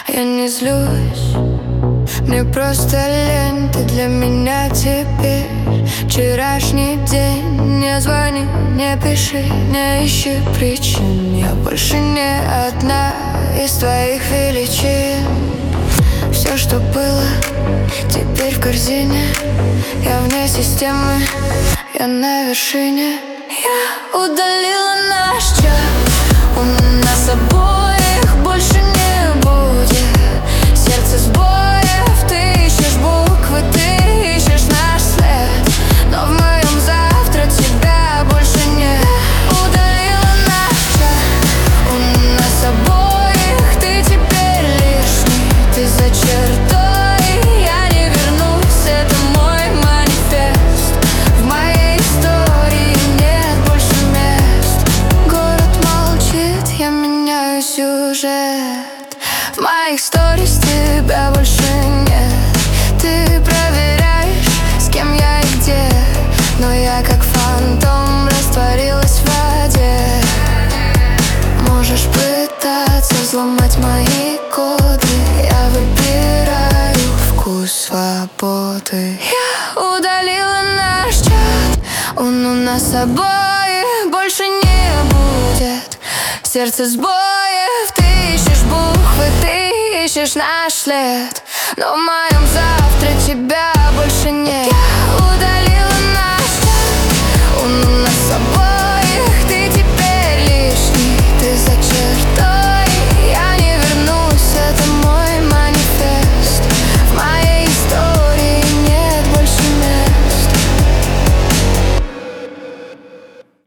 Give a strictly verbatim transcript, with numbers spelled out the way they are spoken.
Я не злюсь, мне просто лень. Ты для меня теперь вчерашний день. Не звони, не пиши, не ищи причин. Я больше не одна из твоих величин. Все, что было, теперь в корзине. Я вне системы, я на вершине. Я удалила наш чат, у нас обоих больше не будет сердце сбоев. Ты ищешь буквы, ты ищешь наш след, но в моем завтра тебя больше нет. Удалила наш чат, у нас обоих ты теперь лишний. Ты за чертой, я не вернусь, это мой манифест. В моей истории нет больше мест. Город молчит, я меняю сюжет. В моих сторис тебя больше нет. Ты проверяешь, с кем я и где, но я как фантом растворилась в воде. Можешь пытаться взломать мои коды, я выбираю вкус свободы. Я удалила наш чат, он у нас обоих больше не будет сердце сбоев. Ты ищешь буквы, ты ищешь наш след, но в моем завтра тебя больше нет. Я удалила наш чат, он у